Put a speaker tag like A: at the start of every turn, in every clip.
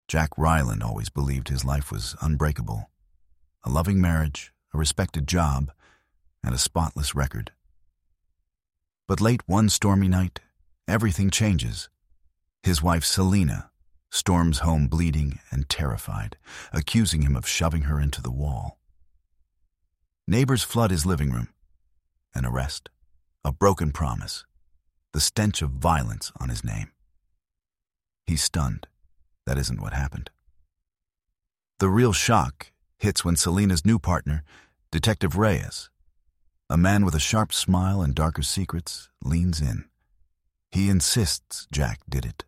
A: Jack Ryland always believed his life was unbreakable. A loving marriage, a respected job, and a spotless record. But late one stormy night, everything changes. His wife Selena storms home bleeding and terrified, accusing him of shoving her into the wall. Neighbors flood his living room. An arrest, a broken promise, the stench of violence on his name. He's stunned. That isn't what happened. The real shock hits when Selena's new partner, Detective Reyes, a man with a sharp smile and darker secrets, leans in. He insists Jack did it.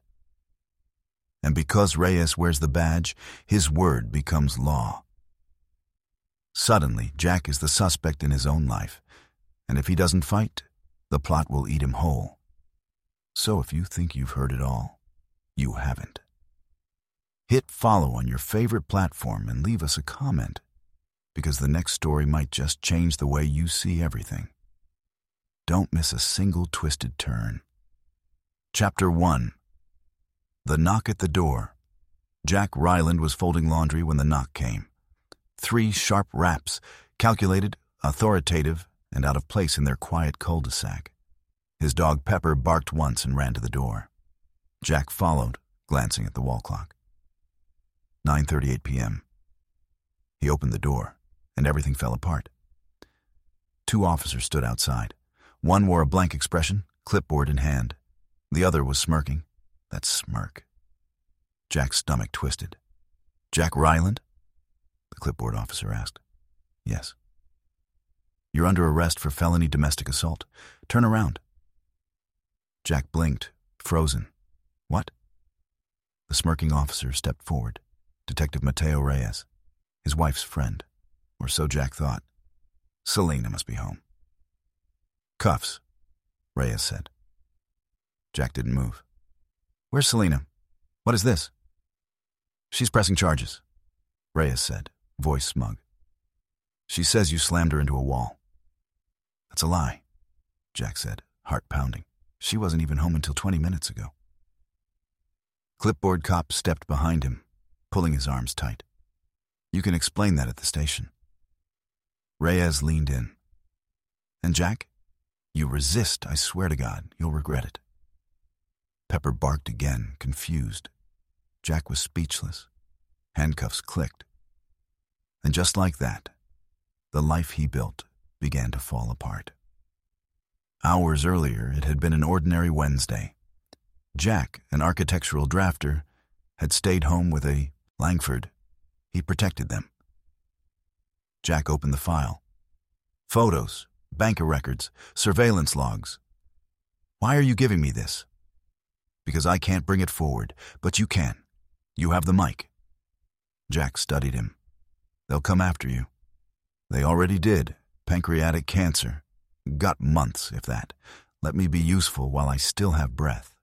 A: And because Reyes wears the badge, his word becomes law. Suddenly, Jack is the suspect in his own life, and if he doesn't fight, the plot will eat him whole. So if you think you've heard it all, you haven't. Hit follow on your favorite platform and leave us a comment, because the next story might just change the way you see everything. Don't miss a single twisted turn. Chapter 1. The Knock at the Door. Jack Ryland was folding laundry when the knock came. 3 sharp raps, calculated, authoritative, and out of place in their quiet cul-de-sac. His dog Pepper barked once and ran to the door. Jack followed, glancing at the wall clock. 9:38 p.m. He opened the door, and everything fell apart. 2 officers stood outside. One wore a blank expression, clipboard in hand. The other was smirking. That smirk. Jack's stomach twisted. "Jack Ryland?" the clipboard officer asked. "Yes." "You're under arrest for felony domestic assault. Turn around." Jack blinked, frozen. "What?" The smirking officer stepped forward. Detective Mateo Reyes, his wife's friend, or so Jack thought. Selena must be home. "Cuffs," Reyes said. Jack didn't move. "Where's Selena? What is this?" "She's pressing charges," Reyes said, voice smug. "She says you slammed her into a wall." "That's a lie," Jack said, heart pounding. "She wasn't even home until 20 minutes ago." Clipboard cop stepped behind him, pulling his arms tight. "You can explain that at the station." Reyes leaned in. "And Jack? You resist, I swear to God, you'll regret it." Pepper barked again, confused. Jack was speechless. Handcuffs clicked. And just like that, the life he built began to fall apart. Hours earlier, it had been an ordinary Wednesday. Jack, an architectural drafter, had stayed home with a Langford. He protected them. Jack opened the file. Photos, banker records, surveillance logs. "Why are you giving me this?" "Because I can't bring it forward, but you can. You have the mic." Jack studied him. "They'll come after you. They already did. Pancreatic cancer. Got months, if that. Let me be useful while I still have breath."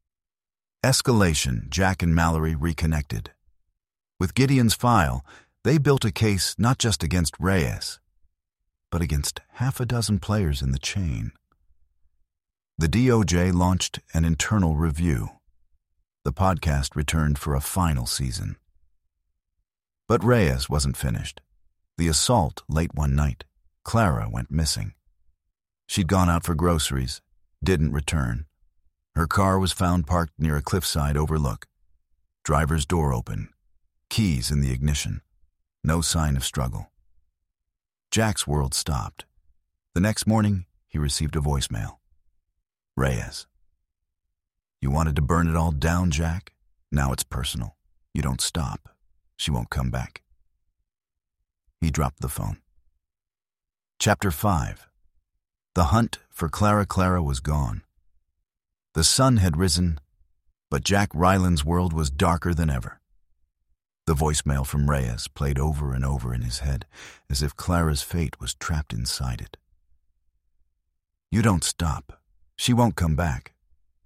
A: Escalation. Jack and Mallory reconnected. With Gideon's file, they built a case not just against Reyes, but against 6 players in the chain. The DOJ launched an internal review. The podcast returned for a final season. But Reyes wasn't finished. The assault late one night. Clara went missing. She'd gone out for groceries, didn't return. Her car was found parked near a cliffside overlook. Driver's door open. Keys in the ignition. No sign of struggle. Jack's world stopped. The next morning, he received a voicemail. "Reyes. You wanted to burn it all down, Jack? Now it's personal. You don't stop. She won't come back." He dropped the phone. Chapter 5. The hunt for Clara was gone. The sun had risen, but Jack Ryland's world was darker than ever. The voicemail from Reyes played over and over in his head, as if Clara's fate was trapped inside it. "You don't stop. She won't come back."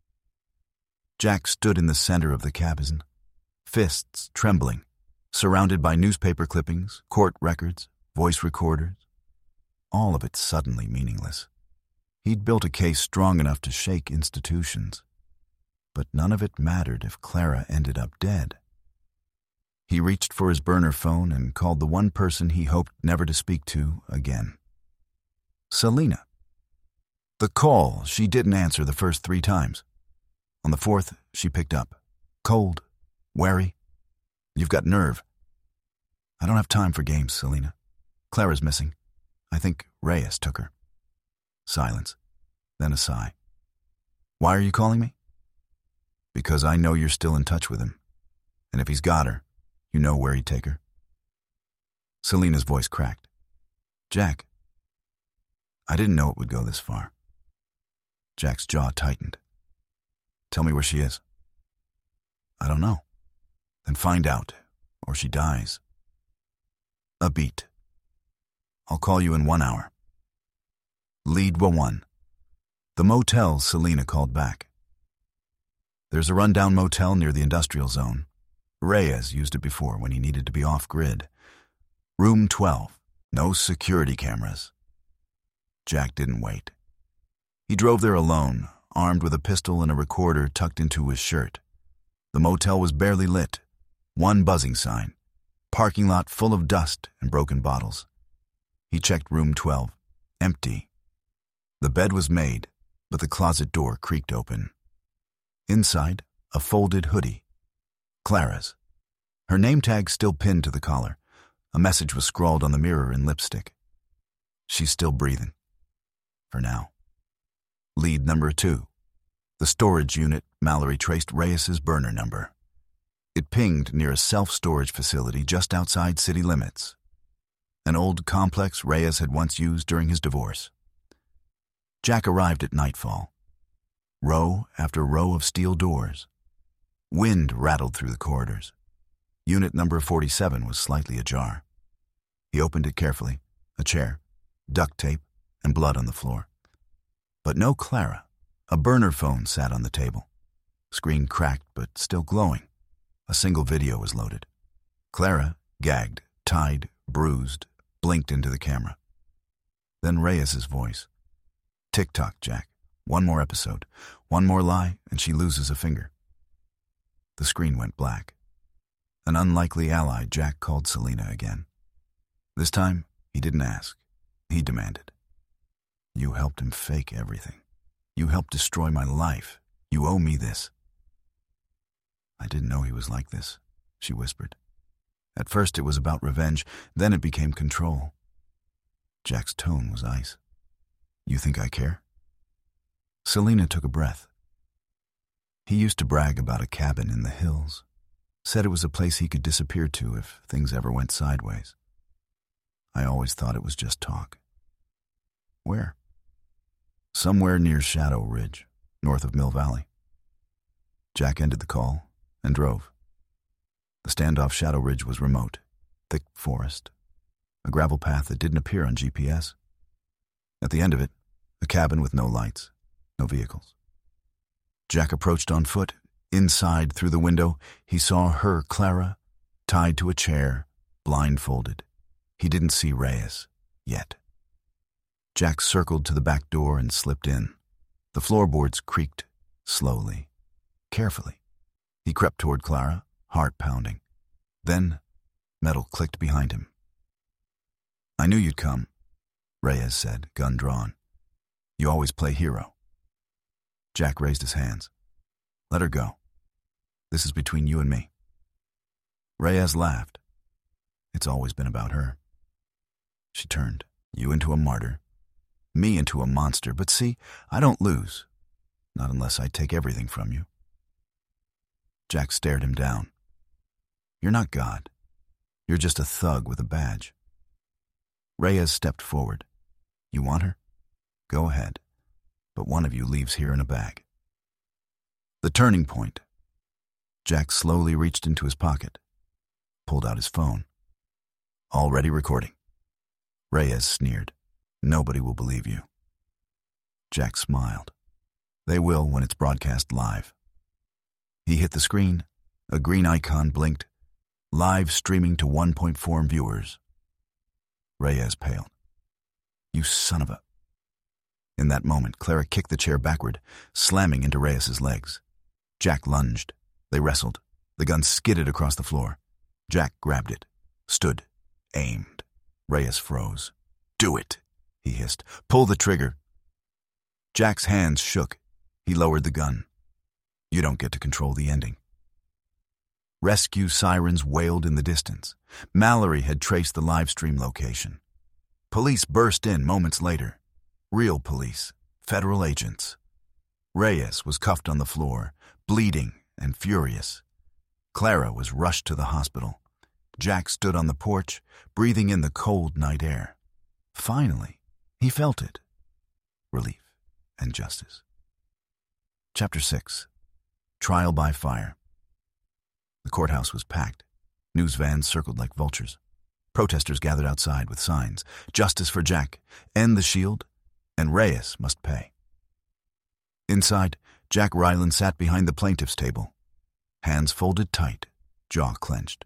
A: Jack stood in the center of the cabin, fists trembling, surrounded by newspaper clippings, court records, voice recorders. All of it suddenly meaningless. He'd built a case strong enough to shake institutions, but none of it mattered if Clara ended up dead. He reached for his burner phone and called the one person he hoped never to speak to again. Selena. The call, she didn't answer the first 3 times. On the 4th, she picked up. Cold, wary. You've got nerve. I don't have time for games, Selena. Clara's missing. I think Reyes took her. Silence, then a sigh. Why are you calling me? Because I know you're still in touch with him. And if he's got her, you know where he'd take her. Selena's voice cracked. Jack, I didn't know it would go this far. Jack's jaw tightened. Tell me where she is. I don't know. Then find out, or she dies. A beat. I'll call you in 1 hour. Lead 1. The motel, Selena called back. There's a rundown motel near the industrial zone. Reyes used it before when he needed to be off-grid. Room 12. No security cameras. Jack didn't wait. He drove there alone, armed with a pistol and a recorder tucked into his shirt. The motel was barely lit. 1 buzzing sign. Parking lot full of dust and broken bottles. He checked room 12. Empty. The bed was made, but the closet door creaked open. Inside, a folded hoodie. Clara's. Her name tag still pinned to the collar. A message was scrawled on the mirror in lipstick. She's still breathing. For now. Lead number 2. The storage unit, Mallory traced Reyes's burner number. It pinged near a self-storage facility just outside city limits. An old complex Reyes had once used during his divorce. Jack arrived at nightfall. Row after row of steel doors. Wind rattled through the corridors. Unit number 47 was slightly ajar. He opened it carefully. A chair, duct tape, and blood on the floor. But no Clara. A burner phone sat on the table. Screen cracked but still glowing. A single video was loaded. Clara, gagged, tied, bruised, blinked into the camera. Then Reyes's voice. Tick-tock, Jack. 1 more episode. 1 more lie, and she loses a finger. The screen went black. An unlikely ally, Jack called Selena again. This time, he didn't ask. He demanded. You helped him fake everything. You helped destroy my life. You owe me this. I didn't know he was like this, she whispered. At first it was about revenge, then it became control. Jack's tone was ice. You think I care? Selena took a breath. He used to brag about a cabin in the hills. Said it was a place he could disappear to if things ever went sideways. I always thought it was just talk. Where? Somewhere near Shadow Ridge, north of Mill Valley. Jack ended the call and drove. The standoff Shadow Ridge was remote, thick forest, a gravel path that didn't appear on GPS. At the end of it, a cabin with no lights, no vehicles. Jack approached on foot. Inside, through the window, he saw her, Clara, tied to a chair, blindfolded. He didn't see Reyes, yet. Jack circled to the back door and slipped in. The floorboards creaked, slowly, carefully. He crept toward Clara, heart pounding. Then, metal clicked behind him. I knew you'd come, Reyes said, gun drawn. You always play hero. Jack raised his hands. Let her go. This is between you and me. Reyes laughed. It's always been about her. She turned, you into a martyr, me into a monster, but see, I don't lose. Not unless I take everything from you. Jack stared him down. You're not God. You're just a thug with a badge. Reyes stepped forward. You want her? Go ahead. But one of you leaves here in a bag. The turning point. Jack slowly reached into his pocket, pulled out his phone. Already recording. Reyes sneered. Nobody will believe you. Jack smiled. They will when it's broadcast live. He hit the screen. A green icon blinked. Live streaming to 1.4 viewers. Reyes paled. You son of a... In that moment, Clara kicked the chair backward, slamming into Reyes's legs. Jack lunged. They wrestled. The gun skidded across the floor. Jack grabbed it, stood, aimed. Reyes froze. "Do it," he hissed. "Pull the trigger." Jack's hands shook. He lowered the gun. You don't get to control the ending. Rescue sirens wailed in the distance. Mallory had traced the live stream location. Police burst in moments later. Real police, federal agents. Reyes was cuffed on the floor, bleeding and furious. Clara was rushed to the hospital. Jack stood on the porch, breathing in the cold night air. Finally, he felt it. Relief and justice. Chapter 6. Trial by Fire. The courthouse was packed. News vans circled like vultures. Protesters gathered outside with signs. Justice for Jack. End the shield. And Reyes must pay. Inside, Jack Ryland sat behind the plaintiff's table. Hands folded tight, jaw clenched.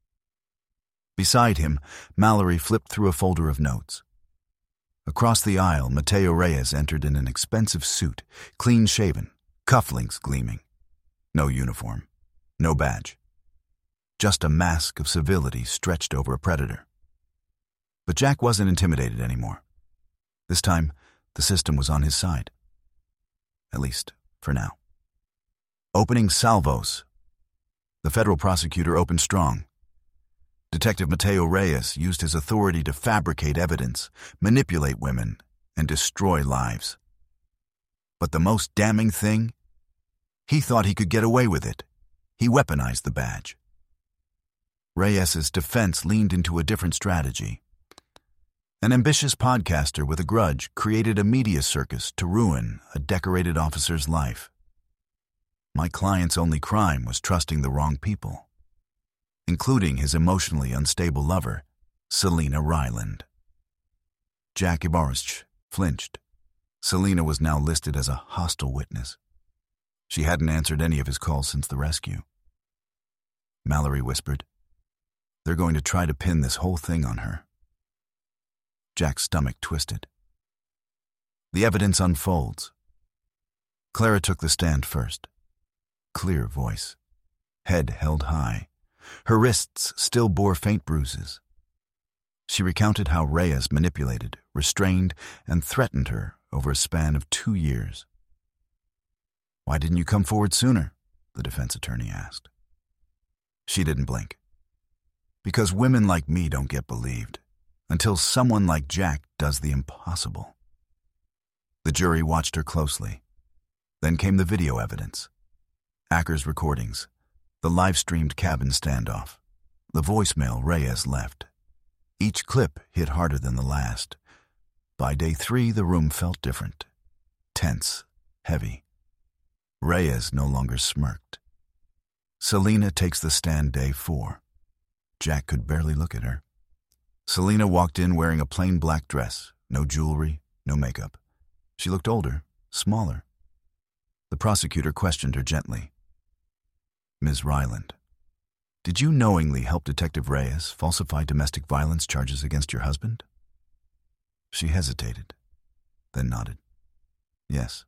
A: Beside him, Mallory flipped through a folder of notes. Across the aisle, Mateo Reyes entered in an expensive suit, clean-shaven, cufflinks gleaming. No uniform, no badge. Just a mask of civility stretched over a predator. But Jack wasn't intimidated anymore. This time, the system was on his side. At least, for now. Opening salvos. The federal prosecutor opened strong. Detective Mateo Reyes used his authority to fabricate evidence, manipulate women, and destroy lives. But the most damning thing? He thought he could get away with it. He weaponized the badge. Reyes's defense leaned into a different strategy. An ambitious podcaster with a grudge created a media circus to ruin a decorated officer's life. My client's only crime was trusting the wrong people, including his emotionally unstable lover, Selena Ryland. Jack Ibarsch flinched. Selena was now listed as a hostile witness. She hadn't answered any of his calls since the rescue. Mallory whispered, "They're going to try to pin this whole thing on her." Jack's stomach twisted. The evidence unfolds. Clara took the stand first. Clear voice. Head held high. Her wrists still bore faint bruises. She recounted how Reyes manipulated, restrained, and threatened her over a span of 2 years. "Why didn't you come forward sooner?" the defense attorney asked. She didn't blink. "Because women like me don't get believed until someone like Jack does the impossible." The jury watched her closely. Then came the video evidence. Acker's recordings, the live-streamed cabin standoff, the voicemail Reyes left. Each clip hit harder than the last. By day 3, the room felt different. Tense, heavy. Reyes no longer smirked. Selena takes the stand day 4. Jack could barely look at her. Selena walked in wearing a plain black dress, no jewelry, no makeup. She looked older, smaller. The prosecutor questioned her gently. "Ms. Ryland, did you knowingly help Detective Reyes falsify domestic violence charges against your husband?" She hesitated, then nodded. "Yes."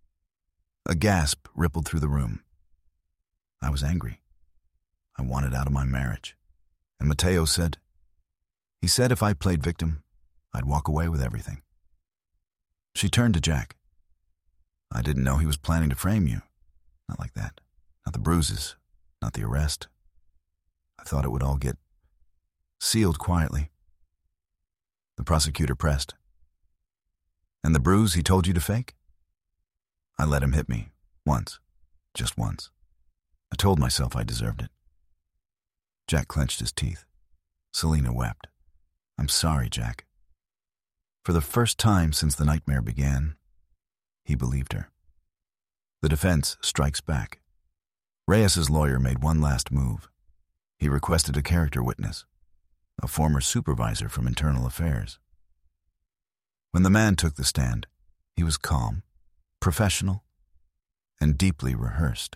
A: A gasp rippled through the room. I was angry. I wanted out of my marriage. And Mateo said, he said if I played victim, I'd walk away with everything. She turned to Jack. "I didn't know he was planning to frame you. Not like that. Not the bruises, not the arrest. I thought it would all get sealed quietly." The prosecutor pressed. "And the bruise he told you to fake?" "I let him hit me. Once. Just once. I told myself I deserved it." Jack clenched his teeth. Selena wept. "I'm sorry, Jack." For the first time since the nightmare began, he believed her. The defense strikes back. Reyes's lawyer made one last move. He requested a character witness, a former supervisor from Internal Affairs. When the man took the stand, he was calm, professional, and deeply rehearsed.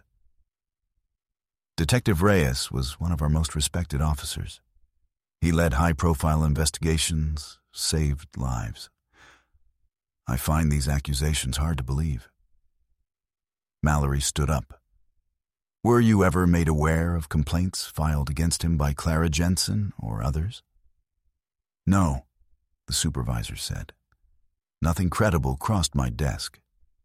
A: Detective Reyes was one of our most respected officers. He led high-profile investigations, saved lives. I find these accusations hard to believe. Mallory stood up. Were you ever made aware of complaints filed against him by Clara Jensen or others? No, the supervisor said. Nothing credible crossed my desk.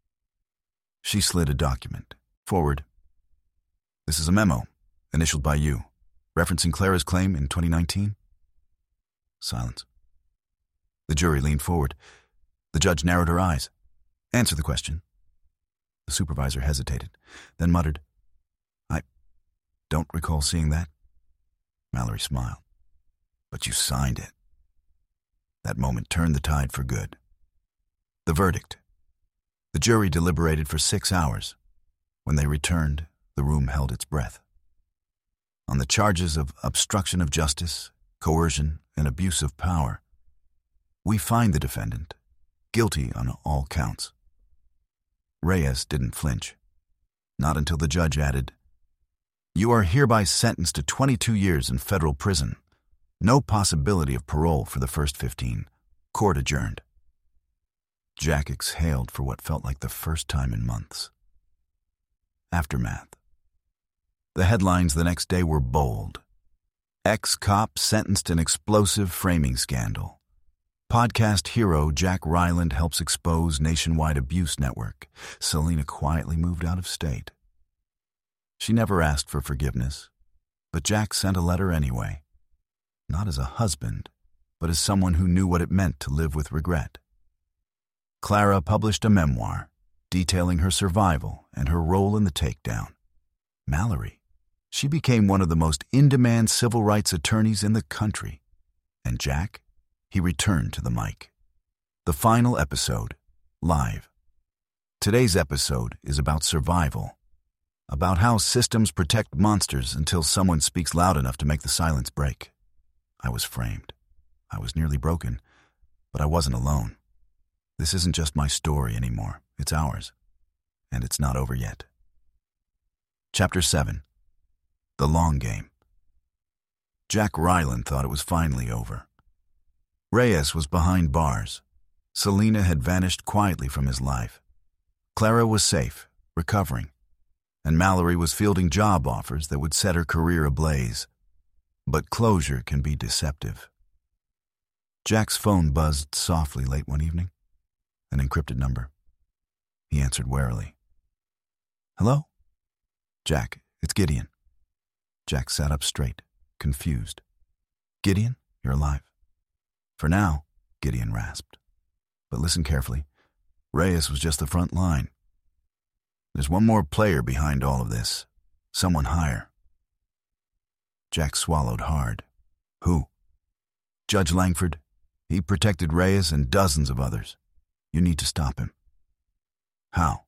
A: She slid a document. Forward. This is a memo, initialed by you, referencing Clara's claim in 2019? Silence. The jury leaned forward. The judge narrowed her eyes. Answer the question. The supervisor hesitated, then muttered, I don't recall seeing that. Mallory smiled. But you signed it. That moment turned the tide for good. The verdict. The jury deliberated for 6 hours. When they returned, the room held its breath. On the charges of obstruction of justice, coercion, and abuse of power, we find the defendant guilty on all counts. Reyes didn't flinch. Not until the judge added, You are hereby sentenced to 22 years in federal prison. No possibility of parole for the first 15. Court adjourned. Jack exhaled for what felt like the first time in months. Aftermath. The headlines the next day were bold. Ex-cop sentenced in explosive framing scandal. Podcast hero Jack Ryland helps expose nationwide abuse network. Selena quietly moved out of state. She never asked for forgiveness, but Jack sent a letter anyway. Not as a husband, but as someone who knew what it meant to live with regret. Clara published a memoir detailing her survival and her role in the takedown. Mallory, she became one of the most in-demand civil rights attorneys in the country. And Jack, he returned to the mic. The final episode, live. Today's episode is about survival, about how systems protect monsters until someone speaks loud enough to make the silence break. I was framed. I was nearly broken, but I wasn't alone. This isn't just my story anymore. It's ours. And it's not over yet. Chapter 7. The Long Game. Jack Ryland thought it was finally over. Reyes was behind bars. Selena had vanished quietly from his life. Clara was safe, recovering. And Mallory was fielding job offers that would set her career ablaze. But closure can be deceptive. Jack's phone buzzed softly late one evening. An encrypted number. He answered warily. Hello? Jack, it's Gideon. Jack sat up straight, confused. Gideon, you're alive. For now, Gideon rasped. But listen carefully. Reyes was just the front line. There's one more player behind all of this. Someone higher. Jack swallowed hard. Who? Judge Langford. He protected Reyes and dozens of others. You need to stop him. How?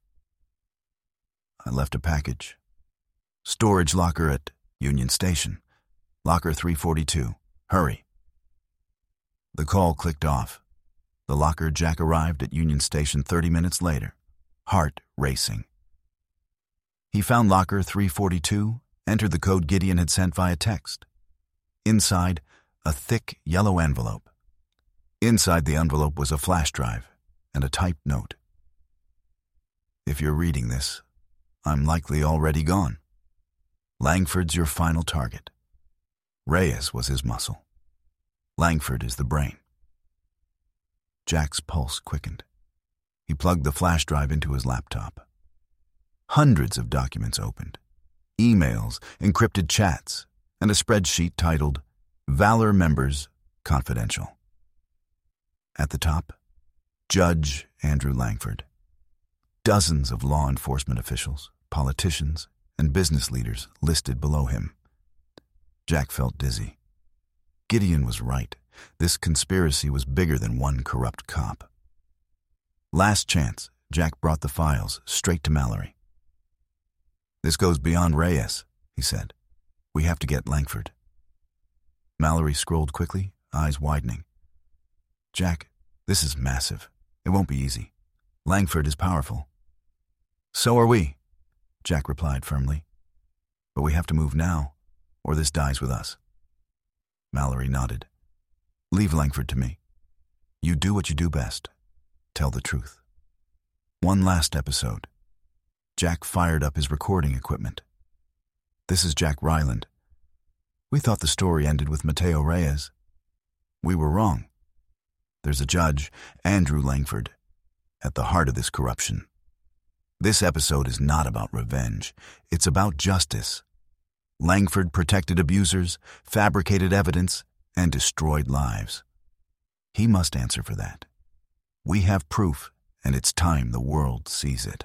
A: I left a package. Storage locker at Union Station. Locker 342. Hurry. The call clicked off. The locker Jack arrived at Union Station 30 minutes later, heart racing. He found locker 342, entered the code Gideon had sent via text. Inside, a thick yellow envelope. Inside the envelope was a flash drive and a typed note. If you're reading this, I'm likely already gone. Langford's your final target. Reyes was his muscle. Langford is the brain. Jack's pulse quickened. He plugged the flash drive into his laptop. Hundreds of documents opened. Emails, encrypted chats, and a spreadsheet titled Valor Members Confidential. At the top, Judge Andrew Langford. Dozens of law enforcement officials, politicians, and business leaders listed below him. Jack felt dizzy. Gideon was right. This conspiracy was bigger than one corrupt cop. Last chance, Jack brought the files straight to Mallory. This goes beyond Reyes, he said. We have to get Langford. Mallory scrolled quickly, eyes widening. Jack, this is massive. It won't be easy. Langford is powerful. So are we, Jack replied firmly. But we have to move now, or this dies with us. Mallory nodded. Leave Langford to me. You do what you do best. Tell the truth. One last episode. Jack fired up his recording equipment. This is Jack Ryland. We thought the story ended with Mateo Reyes. We were wrong. There's a judge, Andrew Langford, at the heart of this corruption. This episode is not about revenge. It's about justice. Langford protected abusers, fabricated evidence, and destroyed lives. He must answer for that. We have proof, and it's time the world sees it.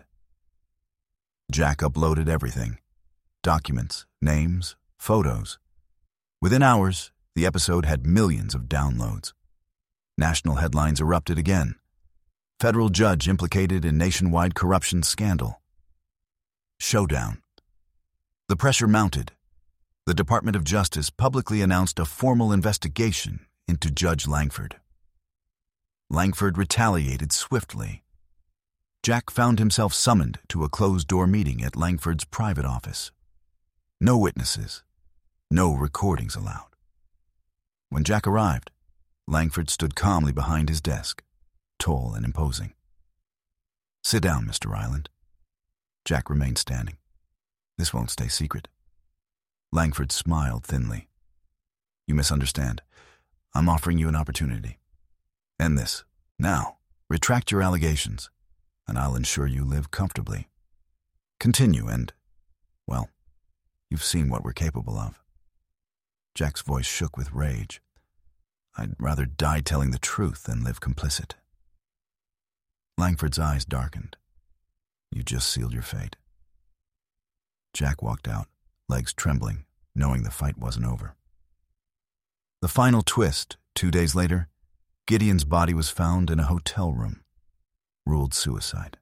A: Jack uploaded everything. Documents, names, photos. Within hours, the episode had millions of downloads. National headlines erupted again. Federal judge implicated in nationwide corruption scandal. Showdown. The pressure mounted. The Department of Justice publicly announced a formal investigation into Judge Langford. Langford retaliated swiftly. Jack found himself summoned to a closed-door meeting at Langford's private office. No witnesses, no recordings allowed. When Jack arrived, Langford stood calmly behind his desk, tall and imposing. "Sit down, Mr. Ryland." Jack remained standing. "This won't stay secret." Langford smiled thinly. "You misunderstand. I'm offering you an opportunity. End this. Now, retract your allegations, and I'll ensure you live comfortably. Continue and, well, you've seen what we're capable of." Jack's voice shook with rage. "I'd rather die telling the truth than live complicit." Langford's eyes darkened. "You just sealed your fate." Jack walked out, legs trembling, knowing the fight wasn't over. The final twist, 2 days later, Gideon's body was found in a hotel room, ruled suicide.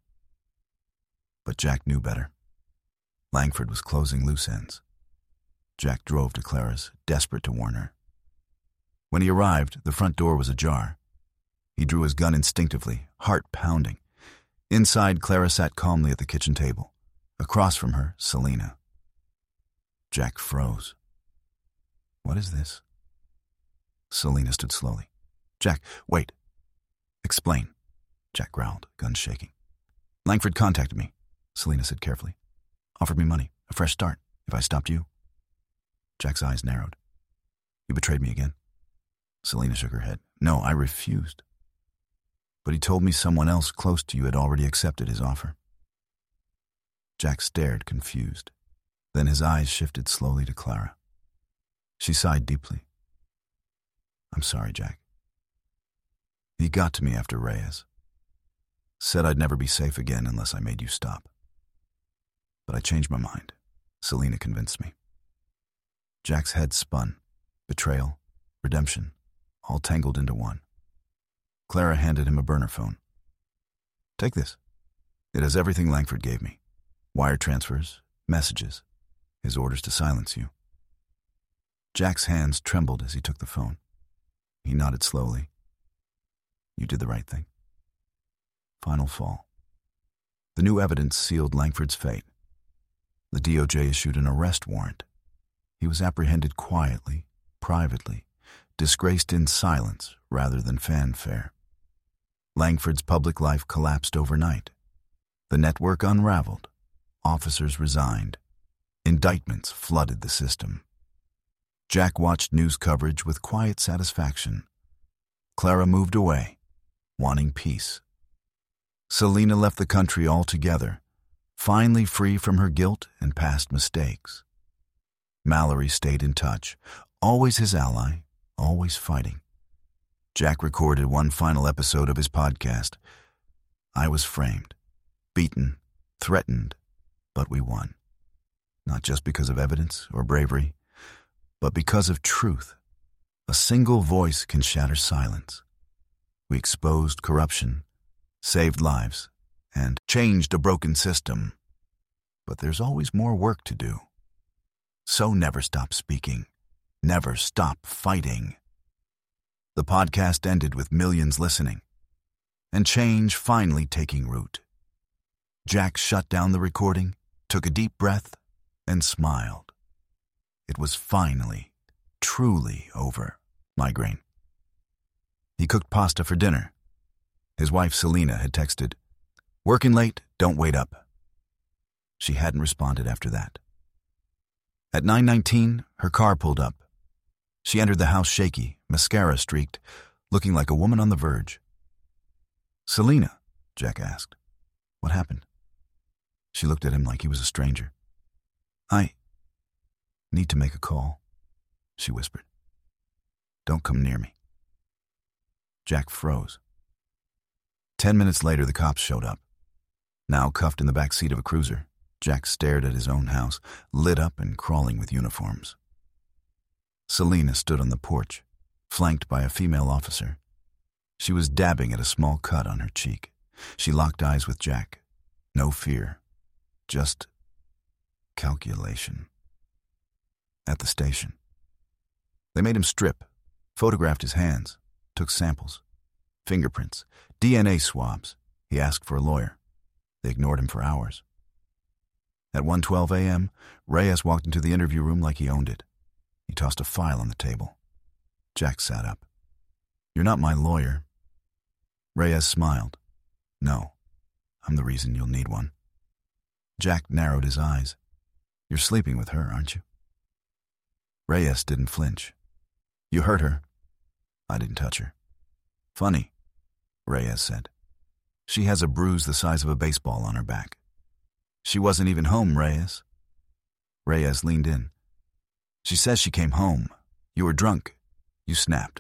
A: But Jack knew better. Langford was closing loose ends. Jack drove to Clara's, desperate to warn her. When he arrived, the front door was ajar. He drew his gun instinctively, heart pounding. Inside, Clara sat calmly at the kitchen table. Across from her, Selena. Jack froze. "What is this?" Selena stood slowly. "Jack, wait." "Explain," Jack growled, gun shaking. "Langford contacted me," Selena said carefully. "Offered me money, a fresh start, if I stopped you." Jack's eyes narrowed. "You betrayed me again?" Selena shook her head. "No, I refused. But he told me someone else close to you had already accepted his offer." Jack stared, confused. Then his eyes shifted slowly to Clara. She sighed deeply. "I'm sorry, Jack. He got to me after Reyes. Said I'd never be safe again unless I made you stop. But I changed my mind. Selena convinced me." Jack's head spun. Betrayal, redemption, all tangled into one. Clara handed him a burner phone. "Take this. It has everything Langford gave me. Wire transfers, messages, his orders to silence you." Jack's hands trembled as he took the phone. He nodded slowly. "You did the right thing." Final fall. The new evidence sealed Langford's fate. The DOJ issued an arrest warrant. He was apprehended quietly, privately, disgraced in silence rather than fanfare. Langford's public life collapsed overnight. The network unraveled. Officers resigned. Indictments flooded the system. Jack watched news coverage with quiet satisfaction. Clara moved away, wanting peace. Selena left the country altogether, finally free from her guilt and past mistakes. Mallory stayed in touch, always his ally, always fighting. Jack recorded one final episode of his podcast. I was framed, beaten, threatened, but we won. Not just because of evidence or bravery, but because of truth. A single voice can shatter silence. We exposed corruption, saved lives, and changed a broken system. But there's always more work to do. So never stop speaking. Never stop fighting. The podcast ended with millions listening, and change finally taking root. Jack shut down the recording, took a deep breath, and smiled. It was finally, truly over. Migraine. He cooked pasta for dinner. His wife Selena had texted, "Working late, don't wait up." She hadn't responded after that. At 9:19, her car pulled up. She entered the house shaky, mascara streaked, looking like a woman on the verge. "Selena," Jack asked. "What happened?" She looked at him like he was a stranger. "I need to make a call," she whispered. "Don't come near me." Jack froze. 10 minutes later, the cops showed up. Now cuffed in the back seat of a cruiser, Jack stared at his own house, lit up and crawling with uniforms. Selena stood on the porch, flanked by a female officer. She was dabbing at a small cut on her cheek. She locked eyes with Jack. No fear, just calculation. At the station, they made him strip, photographed his hands, took samples, fingerprints, DNA swabs. He asked for a lawyer. They ignored him for hours. At 1:12 a.m., Reyes walked into the interview room like he owned it. He tossed a file on the table. Jack sat up. "You're not my lawyer." Reyes smiled. "No, I'm the reason you'll need one." Jack narrowed his eyes. "You're sleeping with her, aren't you?" Reyes didn't flinch. "You hurt her." "I didn't touch her." "Funny," Reyes said. "She has a bruise the size of a baseball on her back." "She wasn't even home, Reyes." Reyes leaned in. "She says she came home. You were drunk. You snapped."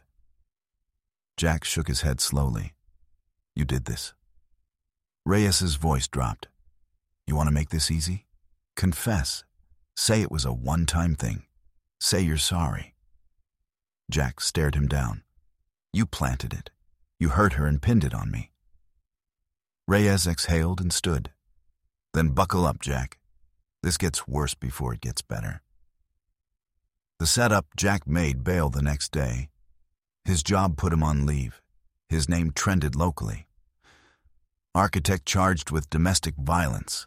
A: Jack shook his head slowly. "You did this." Reyes's voice dropped. "You want to make this easy? Confess. Say it was a one-time thing. Say you're sorry." Jack stared him down. "You planted it. You hurt her and pinned it on me." Reyes exhaled and stood. "Then buckle up, Jack. This gets worse before it gets better." The setup Jack made bail the next day. His job put him on leave. His name trended locally. Architect charged with domestic violence.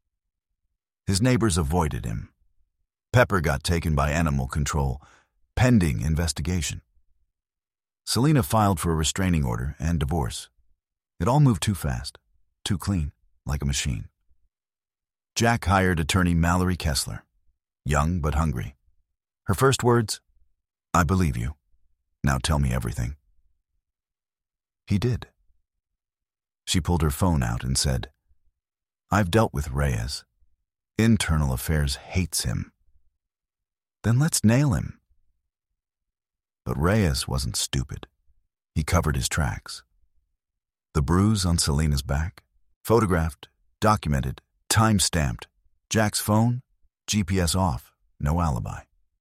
A: His neighbors avoided him. Pepper got taken by animal control, pending investigation. Selena filed for a restraining order and divorce. It all moved too fast, too clean, like a machine. Jack hired attorney Mallory Kessler, young but hungry. Her first words, "I believe you. Now tell me everything." He did. She pulled her phone out and said, "I've dealt with Reyes. Internal Affairs hates him." "Then let's nail him." But Reyes wasn't stupid. He covered his tracks. The bruise on Selena's back, photographed, documented, time-stamped. Jack's phone, GPS off, no alibi.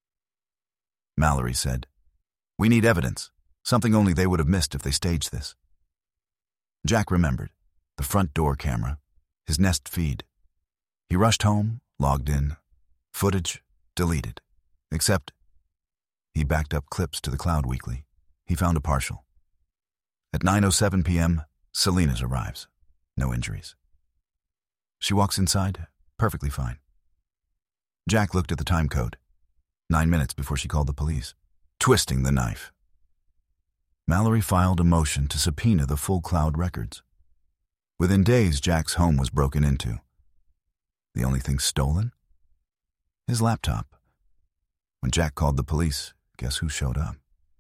A: Mallory said, "We need evidence, something only they would have missed if they staged this." Jack remembered, the front door camera, his Nest feed. He rushed home, logged in, footage deleted, except he backed up clips to the Cloud Weekly. He found a partial. At 9:07 p.m., Selena's arrives. No injuries. She walks inside, perfectly fine. Jack looked at the time code. 9 minutes before she called the police, twisting the knife. Mallory filed a motion to subpoena the full Cloud records. Within days, Jack's home was broken into. The only thing stolen? His laptop. When Jack called the police, guess who showed up?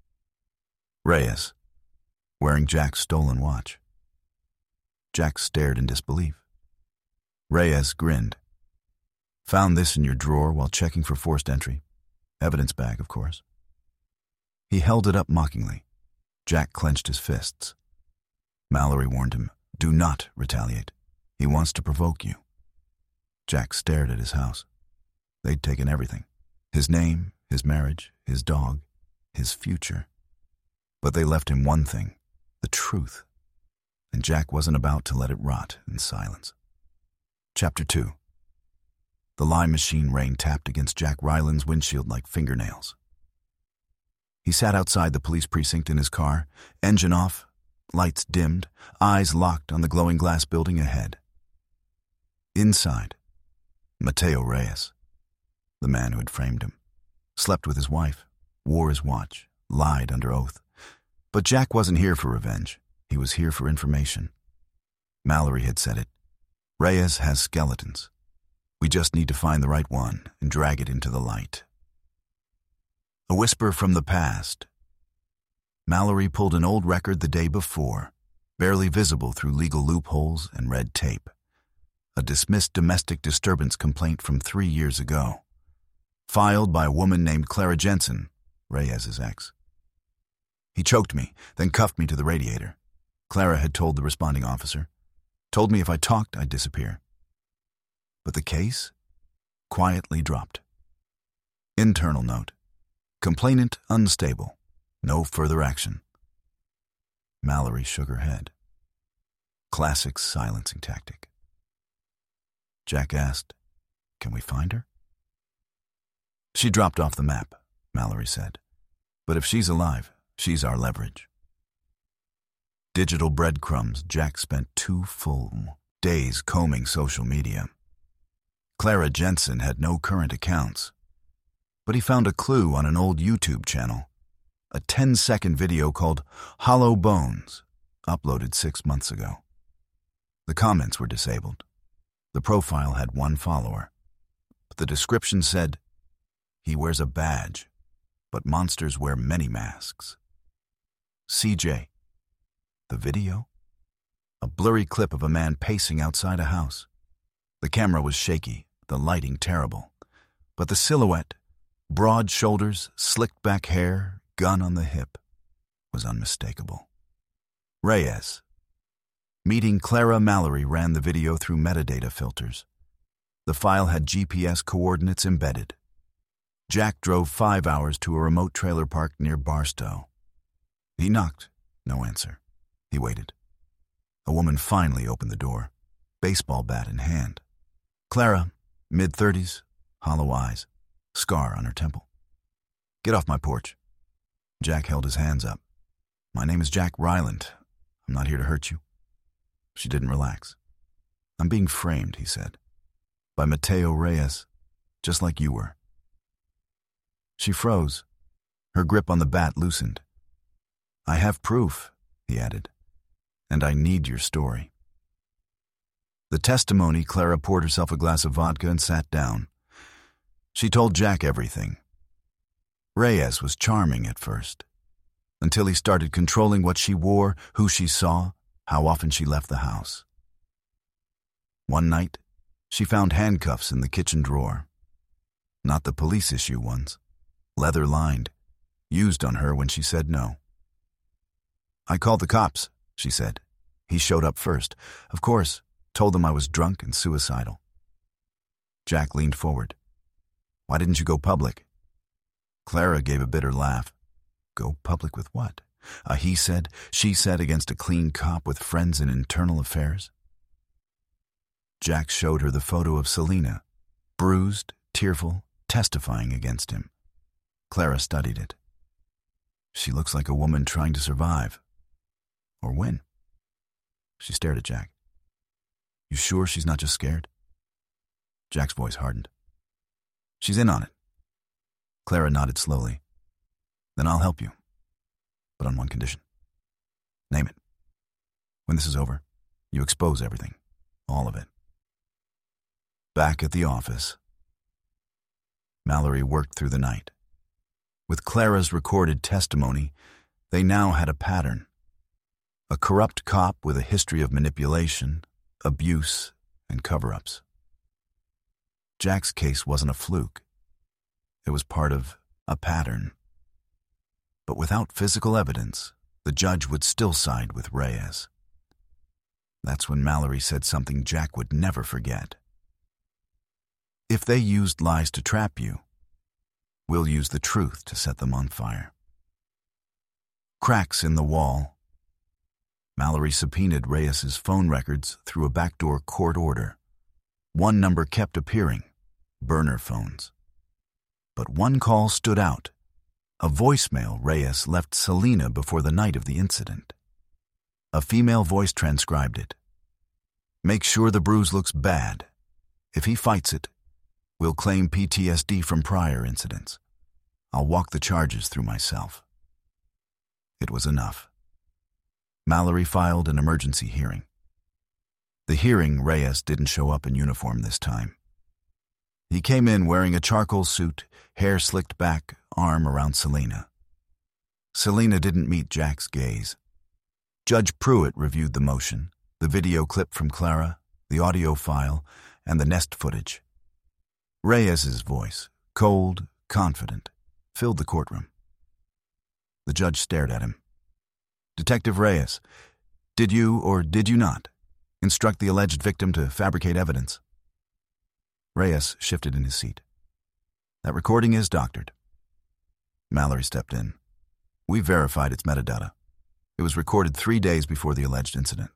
A: Reyes, wearing Jack's stolen watch. Jack stared in disbelief. Reyes grinned. "Found this in your drawer while checking for forced entry. Evidence bag, of course." He held it up mockingly. Jack clenched his fists. Mallory warned him, "Do not retaliate. He wants to provoke you." Jack stared at his house. They'd taken everything. His name, his marriage, his dog, his future. But they left him one thing, the truth. And Jack wasn't about to let it rot in silence. Chapter 2. The lime machine rain tapped against Jack Ryland's windshield like fingernails. He sat outside the police precinct in his car, engine off, lights dimmed, eyes locked on the glowing glass building ahead. Inside, Mateo Reyes, the man who had framed him, slept with his wife, wore his watch, lied under oath. But Jack wasn't here for revenge. He was here for information. Mallory had said it. Reyes has skeletons. We just need to find the right one and drag it into the light. A whisper from the past. Mallory pulled an old record the day before, barely visible through legal loopholes and red tape. A dismissed domestic disturbance complaint from 3 years ago, filed by a woman named Clara Jensen, Reyes's ex. He choked me, then cuffed me to the radiator. Clara had told the responding officer. Told me if I talked, I'd disappear. But the case quietly dropped. Internal note. Complainant unstable. No further action. Mallory shook her head. Classic silencing tactic. Jack asked, "Can we find her?" "She dropped off the map," Mallory said. "But if she's alive, she's our leverage." Digital breadcrumbs, Jack spent 2 full days combing social media. Clara Jensen had no current accounts, but he found a clue on an old YouTube channel, a 10-second video called Hollow Bones, uploaded 6 months ago. The comments were disabled. The profile had 1 follower, but the description said, "He wears a badge, but monsters wear many masks." CJ. The video? A blurry clip of a man pacing outside a house. The camera was shaky, the lighting terrible, but the silhouette, broad shoulders, slicked back hair, gun on the hip, was unmistakable. Reyes. Meeting Clara Mallory ran the video through metadata filters. The file had GPS coordinates embedded. Jack drove 5 hours to a remote trailer park near Barstow. He knocked. No answer. He waited. A woman finally opened the door, baseball bat in hand. Clara, mid-30s, hollow eyes, scar on her temple. "Get off my porch." Jack held his hands up. "My name is Jack Ryland. I'm not here to hurt you." She didn't relax. "I'm being framed," he said, "by Mateo Reyes, just like you were." She froze. Her grip on the bat loosened. "I have proof," he added, "and I need your story." The testimony. Clara poured herself a glass of vodka and sat down. She told Jack everything. Reyes was charming at first, until he started controlling what she wore, who she saw, how often she left the house. One night, she found handcuffs in the kitchen drawer. Not the police issue ones, leather-lined, used on her when she said no. "I called the cops," she said. "He showed up first. Of course, told them I was drunk and suicidal." Jack leaned forward. "Why didn't you go public?" Clara gave a bitter laugh. "Go public with what? A he said, she said against a clean cop with friends in internal affairs?" Jack showed her the photo of Selena, bruised, tearful, testifying against him. Clara studied it. "She looks like a woman trying to survive. Or win." She stared at Jack. "You sure she's not just scared?" Jack's voice hardened. "She's in on it." Clara nodded slowly. "Then I'll help you. But on one condition." "Name it. When this is over, you expose everything. All of it." Back at the office, Mallory worked through the night. With Clara's recorded testimony, they now had a pattern. A corrupt cop with a history of manipulation, abuse, and cover-ups. Jack's case wasn't a fluke. It was part of a pattern. But without physical evidence, the judge would still side with Reyes. That's when Mallory said something Jack would never forget. "If they used lies to trap you, we'll use the truth to set them on fire." Cracks in the wall. Mallory subpoenaed Reyes's phone records through a backdoor court order. One number kept appearing, burner phones. But one call stood out, a voicemail Reyes left Selena before the night of the incident. A female voice transcribed it. "Make sure the bruise looks bad. If he fights it, we'll claim PTSD from prior incidents. I'll walk the charges through myself." It was enough. Mallory filed an emergency hearing. The hearing, Reyes didn't show up in uniform this time. He came in wearing a charcoal suit, hair slicked back, arm around Selena. Selena didn't meet Jack's gaze. Judge Pruitt reviewed the motion, the video clip from Clara, the audio file, and the nest footage. Reyes's voice, cold, confident, filled the courtroom. The judge stared at him. "Detective Reyes, did you or did you not instruct the alleged victim to fabricate evidence?" Reyes shifted in his seat. "That recording is doctored." Mallory stepped in. "We verified its metadata. It was recorded 3 days before the alleged incident."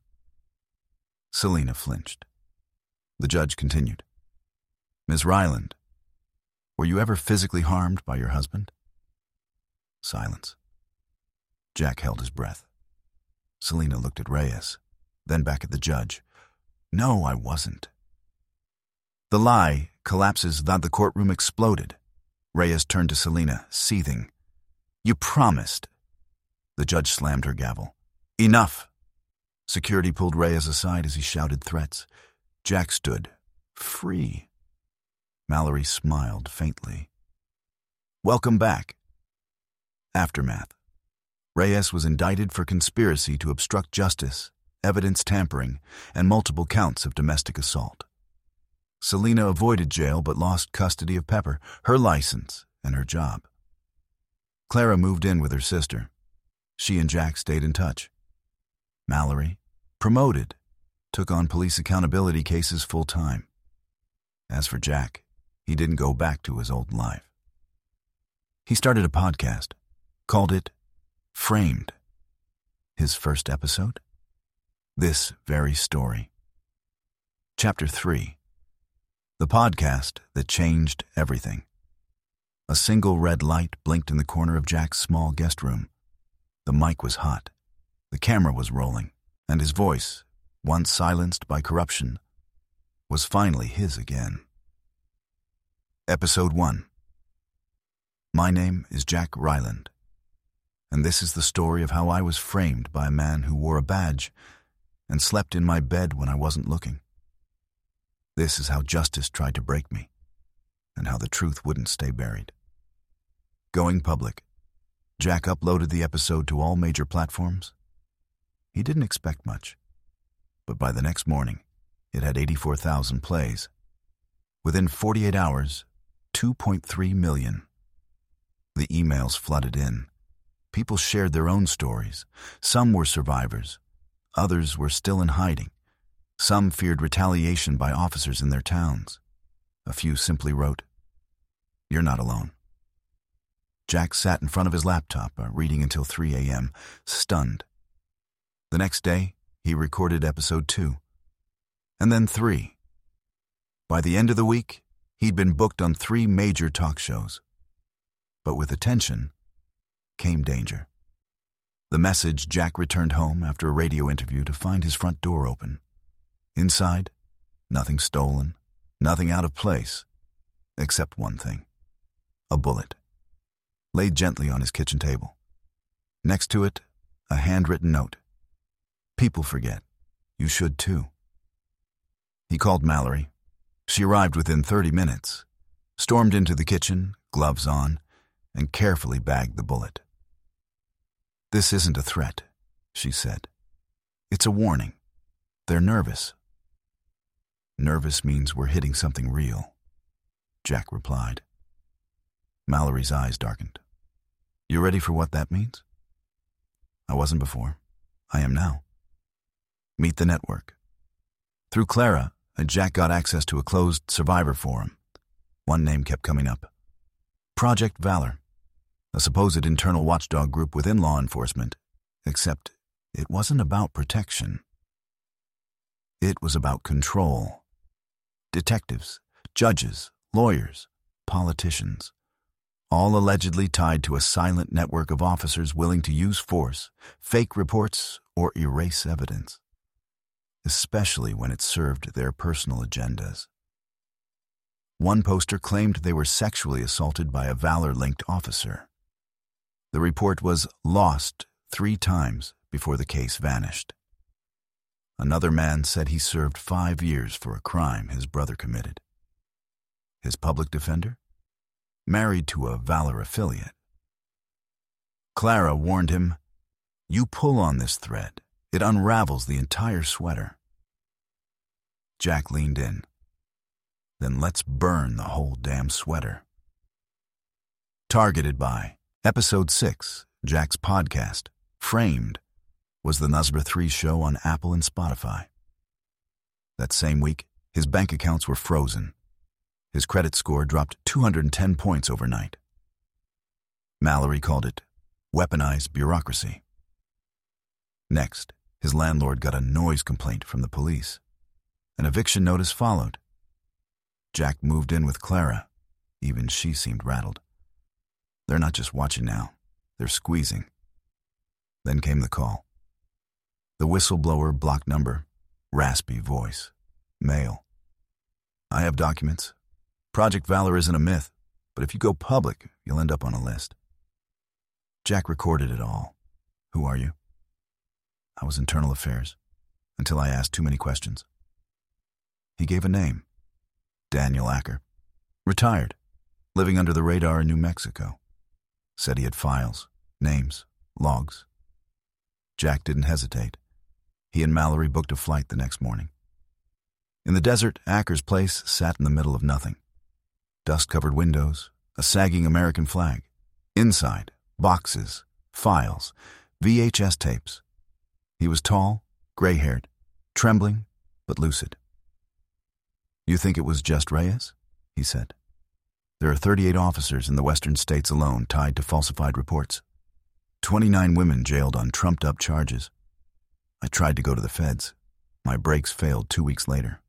A: Selena flinched. The judge continued. "Ms. Ryland, were you ever physically harmed by your husband?" Silence. Jack held his breath. Selena looked at Reyes, then back at the judge. "No, I wasn't." The lie collapses that the courtroom exploded. Reyes turned to Selena, seething. "You promised." The judge slammed her gavel. "Enough!" Security pulled Reyes aside as he shouted threats. Jack stood, free. Mallory smiled faintly. "Welcome back." Aftermath. Reyes was indicted for conspiracy to obstruct justice, evidence tampering, and multiple counts of domestic assault. Selena avoided jail but lost custody of Pepper, her license, and her job. Clara moved in with her sister. She and Jack stayed in touch. Mallory, promoted, took on police accountability cases full-time. As for Jack, he didn't go back to his old life. He started a podcast, called it Framed. His first episode? This very story. Chapter 3. The podcast that changed everything. A single red light blinked in the corner of Jack's small guest room. The mic was hot, the camera was rolling, and his voice, once silenced by corruption, was finally his again. Episode 1. My name is Jack Ryland, and this is the story of how I was framed by a man who wore a badge and slept in my bed when I wasn't looking. This is how justice tried to break me, and how the truth wouldn't stay buried. Going public, Jack uploaded the episode to all major platforms. He didn't expect much, but by the next morning, it had 84,000 plays. Within 48 hours, 2.3 million. The emails flooded in. People shared their own stories. Some were survivors. Others were still in hiding. Some feared retaliation by officers in their towns. A few simply wrote, "You're not alone." Jack sat in front of his laptop, reading until 3 a.m., stunned. The next day, he recorded episode 2, and then 3. By the end of the week, he'd been booked on 3 major talk shows. But with attention came danger. The message: Jack returned home after a radio interview to find his front door open. Inside, nothing stolen, nothing out of place, except one thing: a bullet, laid gently on his kitchen table. Next to it, a handwritten note. "People forget. You should too." He called Mallory. She arrived within 30 minutes, stormed into the kitchen, gloves on, and carefully bagged the bullet. "This isn't a threat," she said. "It's a warning. They're nervous." "Nervous means we're hitting something real," Jack replied. Mallory's eyes darkened. "You ready for what that means?" "I wasn't before. I am now." Meet the network. Through Clara, Jack got access to a closed survivor forum. One name kept coming up: Project Valor, a supposed internal watchdog group within law enforcement, except it wasn't about protection. It was about control. Detectives, judges, lawyers, politicians, all allegedly tied to a silent network of officers willing to use force, fake reports, or erase evidence, especially when it served their personal agendas. One poster claimed they were sexually assaulted by a Valor-linked officer. The report was lost 3 times before the case vanished. Another man said he served 5 years for a crime his brother committed. his public defender, married to a Valor affiliate. Clara warned him, "You pull on this thread, it unravels the entire sweater." Jack leaned in. "Then let's burn the whole damn sweater." Targeted by Episode 6, Jack's podcast, Framed, was the Nusra 3 show on Apple and Spotify. That same week, his bank accounts were frozen. His credit score dropped 210 points overnight. Mallory called it weaponized bureaucracy. Next, his landlord got a noise complaint from the police. An eviction notice followed. Jack moved in with Clara. Even she seemed rattled. They're not just watching now, they're squeezing. Then came the call. The whistleblower block number, raspy voice, male. "I have documents. Project Valor isn't a myth, but if you go public, you'll end up on a list." Jack recorded it all. "Who are you?" "I was internal affairs, until I asked too many questions." He gave a name. Daniel Acker. Retired, living under the radar in New Mexico. Said he had files, names, logs. Jack didn't hesitate. He and Mallory booked a flight the next morning. In the desert, Acker's place sat in the middle of nothing. Dust-covered windows, a sagging American flag. Inside, boxes, files, VHS tapes. He was tall, gray-haired, trembling, but lucid. "You think it was just Reyes?" he said. "There are 38 officers in the western states alone tied to falsified reports. 29 women jailed on trumped-up charges. I tried to go to the feds. My brakes failed 2 weeks later."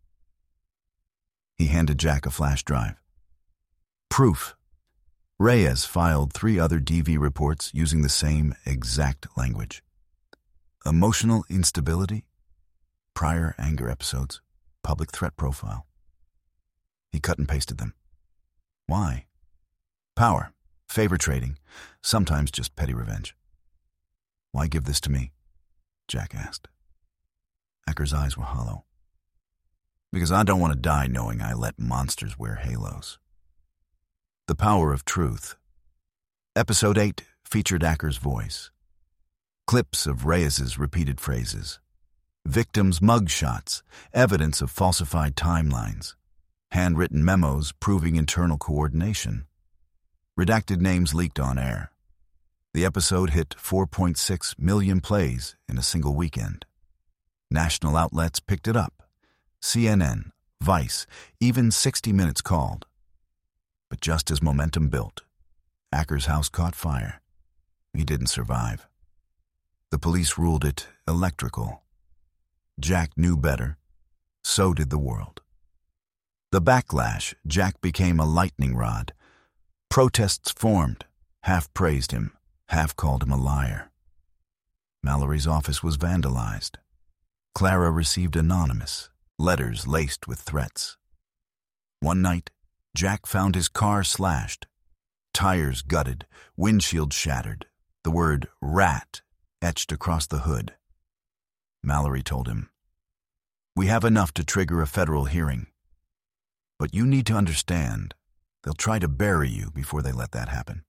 A: He handed Jack a flash drive. Proof. Reyes filed 3 other DV reports using the same exact language. Emotional instability, prior anger episodes, public threat profile. He cut and pasted them. Why? Power, favor trading, sometimes just petty revenge. "Why give this to me?" Jack asked. Acker's eyes were hollow. "Because I don't want to die knowing I let monsters wear halos." The Power of Truth. Episode 8 featured Acker's voice. Clips of Reyes's repeated phrases. Victims' mugshots, evidence of falsified timelines. Handwritten memos proving internal coordination. Redacted names leaked on air. The episode hit 4.6 million plays in a single weekend. National outlets picked it up. CNN, Vice, even 60 Minutes called. But just as momentum built, Acker's house caught fire. He didn't survive. The police ruled it electrical. Jack knew better. So did the world. The backlash, Jack became a lightning rod. Protests formed, half praised him, half called him a liar. Mallory's office was vandalized. Clara received anonymous, letters laced with threats. One night, Jack found his car slashed, tires gutted, windshield shattered, the word rat etched across the hood. Mallory told him, "We have enough to trigger a federal hearing. But you need to understand, they'll try to bury you before they let that happen."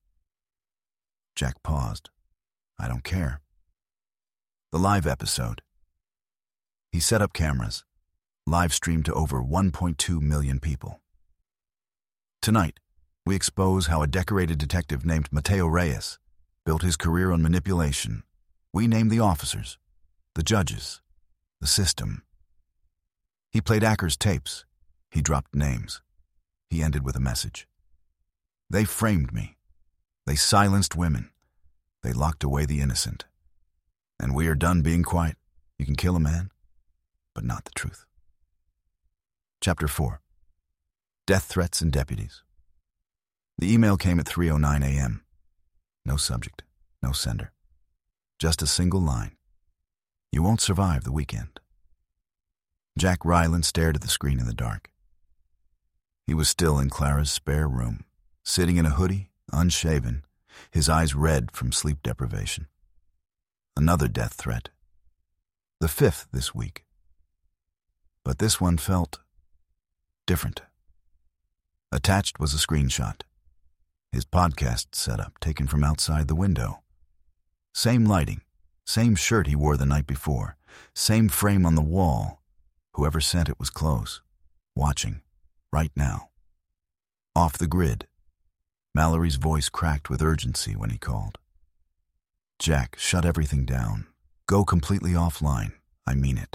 A: Jack paused. "I don't care." The live episode. He set up cameras, live streamed to over 1.2 million people. Tonight, we expose how a decorated detective named Mateo Reyes built his career on manipulation. We name the officers, the judges, the system. He played Acker's tapes. He dropped names. He ended with a message. "They framed me. They silenced women. They locked away the innocent. And we are done being quiet. You can kill a man, but not the truth." Chapter 4. Death Threats and Deputies. The email came at 3:09 a.m. No subject, no sender. Just a single line. "You won't survive the weekend." Jack Ryland stared at the screen in the dark. He was still in Clara's spare room, sitting in a hoodie, unshaven, his eyes red from sleep deprivation. Another death threat. The 5th this week. But this one felt different. Attached was a screenshot. His podcast setup taken from outside the window. Same lighting, same shirt he wore the night before, same frame on the wall. Whoever sent it was close, watching, right now. Off the grid. Mallory's voice cracked with urgency when he called. Jack, shut everything down. Go completely offline. I mean it.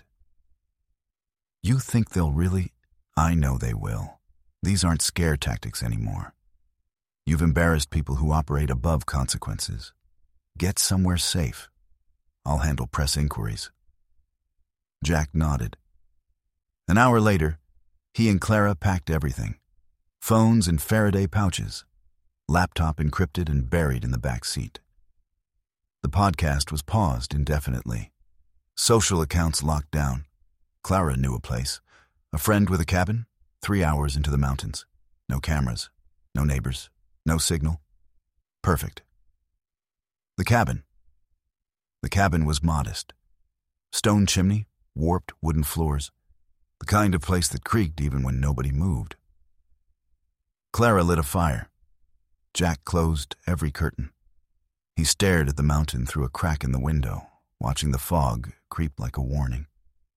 A: You think they'll really? I know they will. These aren't scare tactics anymore. You've embarrassed people who operate above consequences. Get somewhere safe. I'll handle press inquiries. Jack nodded. An hour later, he and Clara packed everything. Phones in Faraday pouches. Laptop encrypted and buried in the back seat. The podcast was paused indefinitely. Social accounts locked down. Clara knew a place. A friend with a cabin, 3 hours into the mountains. No cameras, no neighbors, no signal. Perfect. The cabin. The cabin was modest. Stone chimney, warped wooden floors. The kind of place that creaked even when nobody moved. Clara lit a fire. Jack closed every curtain. He stared at the mountain through a crack in the window, watching the fog creep like a warning.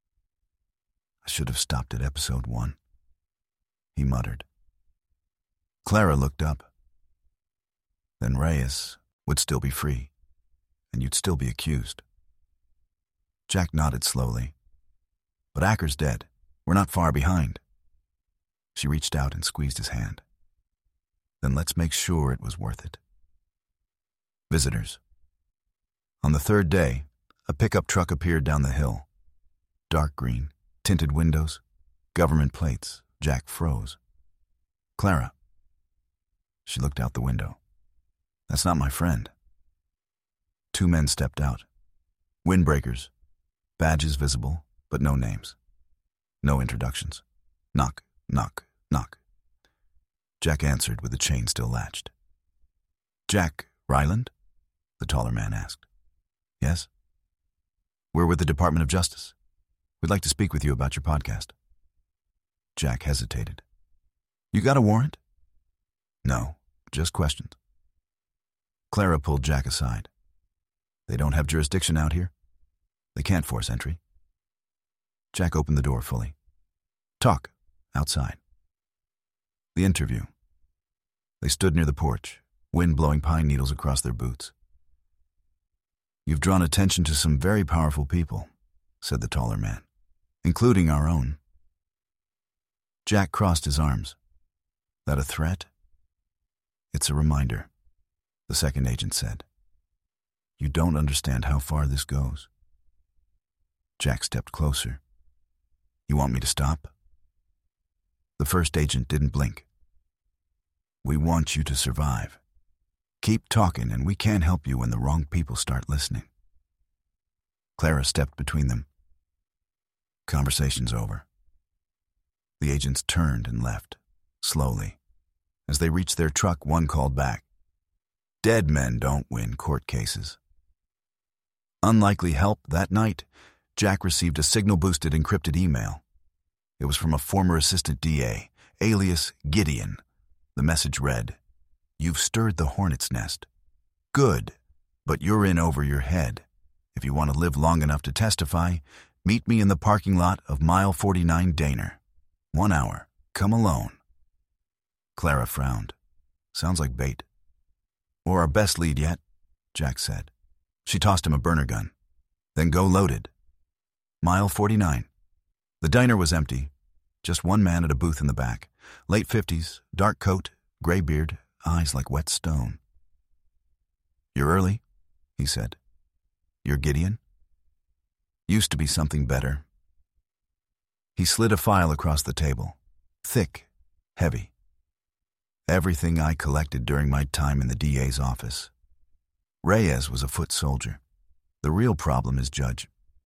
A: I should have stopped at episode 1, he muttered. Clara looked up. Then Reyes would still be free, and you'd still be accused. Jack nodded slowly. But Acker's dead. We're not far behind. She reached out and squeezed his hand. Then let's make sure it was worth it. Visitors. On the third day, a pickup truck appeared down the hill. Dark green, tinted windows, government plates. Jack froze. Clara. She looked out the window. That's not my friend. 2 men stepped out. Windbreakers. Badges visible, but no names. No introductions. Knock, knock, knock. Jack answered with the chain still latched. Jack Ryland? The taller man asked. Yes? We're with the Department of Justice. We'd like to speak with you about your podcast. Jack hesitated. You got a warrant? No, just questions. Clara pulled Jack aside. They don't have jurisdiction out here. They can't force entry. Jack opened the door fully. Talk, outside. The interview. They stood near the porch, wind blowing pine needles across their boots. You've drawn attention to some very powerful people, said the taller man, including our own. Jack crossed his arms. That a threat? It's a reminder, the second agent said. You don't understand how far this goes. Jack stepped closer. You want me to stop? The first agent didn't blink. We want you to survive. Keep talking and we can't help you when the wrong people start listening. Clara stepped between them. Conversation's over. The agents turned and left, slowly. As they reached their truck, one called back. Dead men don't win court cases. Unlikely help that night, Jack received a signal-boosted encrypted email. It was from a former assistant DA, alias Gideon. The message read, You've stirred the hornet's nest. Good, but you're in over your head. If you want to live long enough to testify, meet me in the parking lot of Mile 49 Daner. 1 hour. Come alone. Clara frowned. Sounds like bait. Or our best lead yet, Jack said. She tossed him a burner gun. Then go loaded. Mile 49. The diner was empty. Just one man at a booth in the back. Late 50s, dark coat, gray beard, eyes like wet stone. You're early, he said. You're Gideon? Used to be something better. He slid a file across the table. Thick, heavy. Everything I collected during my time in the DA's office. Reyes was a foot soldier. The real problem is Judge.